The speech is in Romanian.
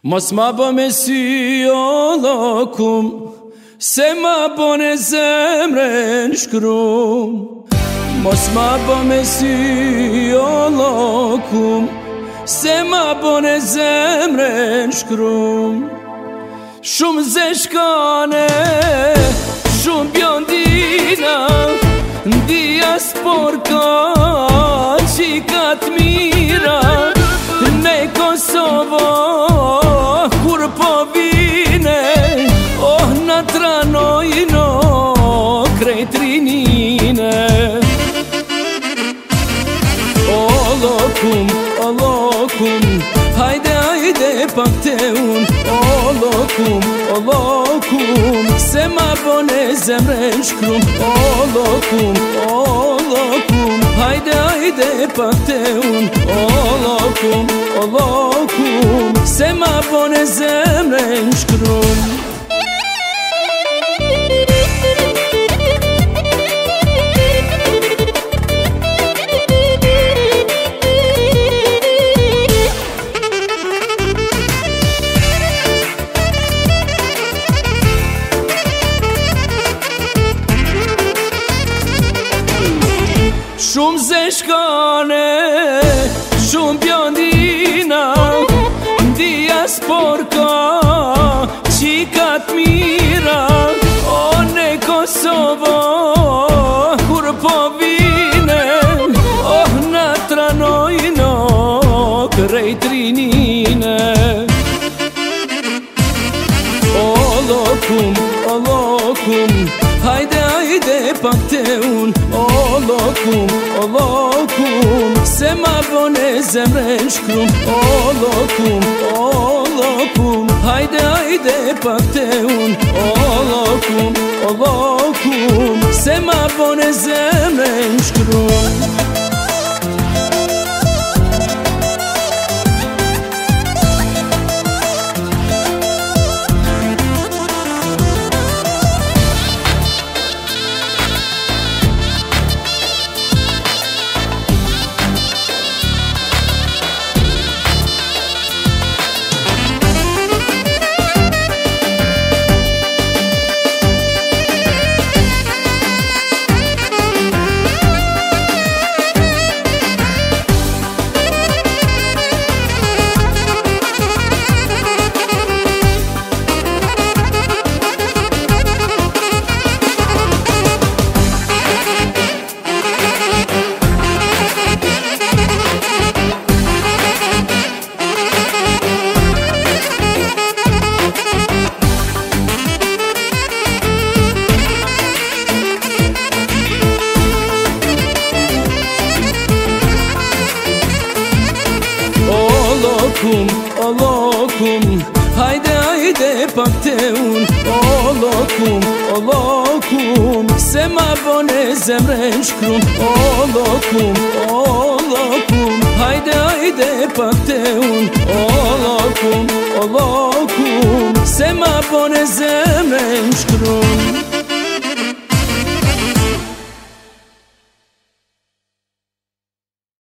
Mos ma bë me sy o lokum, se ma bën e zemrën shkrum. Mos ma bë me sy o lokum, se ma bën e zemrën shkrum. Shumë zeshkane, shumë bjondina, ndia sporka, qikat mira, ne Kosovo, kur po vine, oh na tranojno, krejt rinine. O lokum, hajde, hajde pak te un. O lokum, se ma bone zemrën shkrum. O lokum, hajde, hajde pak te un. O lokum, se ma bone zemrën shkrum. Shumë zeshkane, shumë bjondina, ndia sporka, qikat mira, o ne Kosovo, kur po vine, oh na tranojno, krejt rinine. O lokum, hajde, hajde pak te un. O lokum, se ma bone zemrën shkrum. O lokum, hajde, hajde pak te un. O lokum, se ma bone zemrën shkrum. O lokum, hajde, hajde pak te un. O lokum, se ma bone zemrën shkrum. O lokum, hajde, hajde pak te un. O lokum, se ma bone zemrën shkrum.